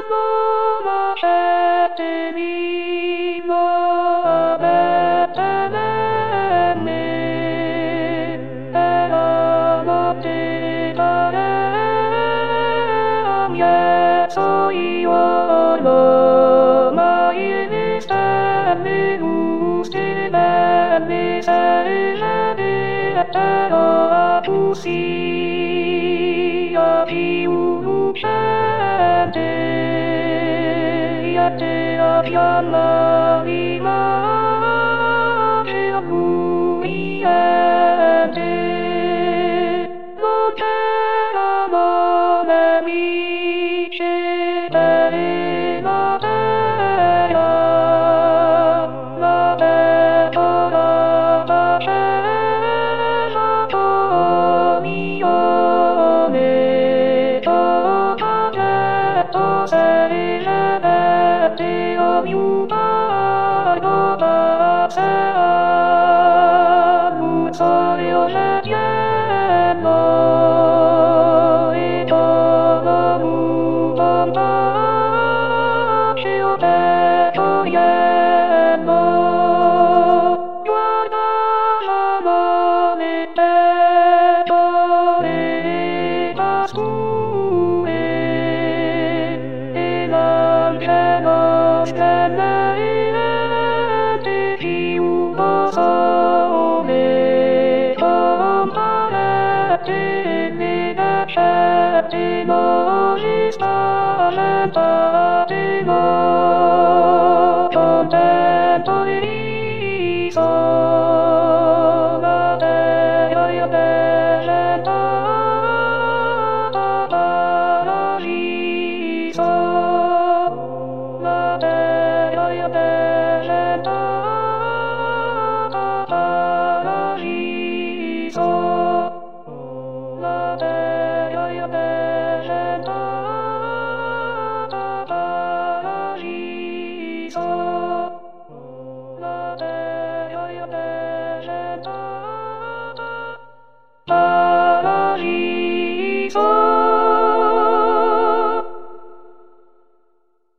Soy lo mai vista me gusti me sai a tu sia più gente te abbiamo l'image a lui lo c'erano nemici della terra la pecora faceva comunione getto sei Dio mio Padre passerà l'usorio pieno e todo mundo togliendo guardavamo le pecore pasture e l'angelo splendente più sole comparette le nascette noi spaventatemo contento e riso la terra è presentata paradiso la terra è presentata paradiso la terra è presentata paradiso la terra è presentata paradiso